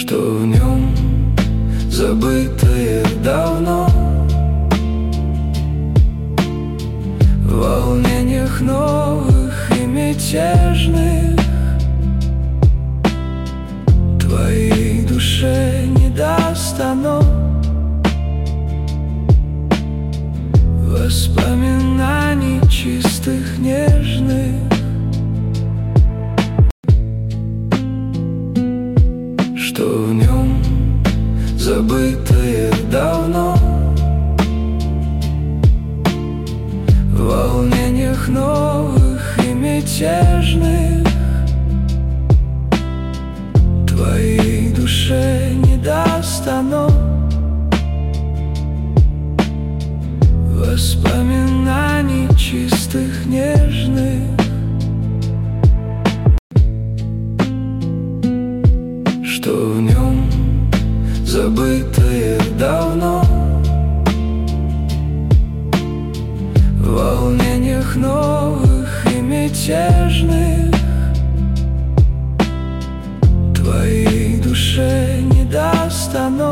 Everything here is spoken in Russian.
что в нем забытое давно, в волнениях новых и мятежных твоей душе не даст оно воспоминаний чистых, нежных. Что в нем забытое давно, в волнениях новых и мятежных твоей душе не даст оно воспоминаний чистых, нежных. Что в нем забытое давно, в волнениях новых и мятежных твоей душе не даст оно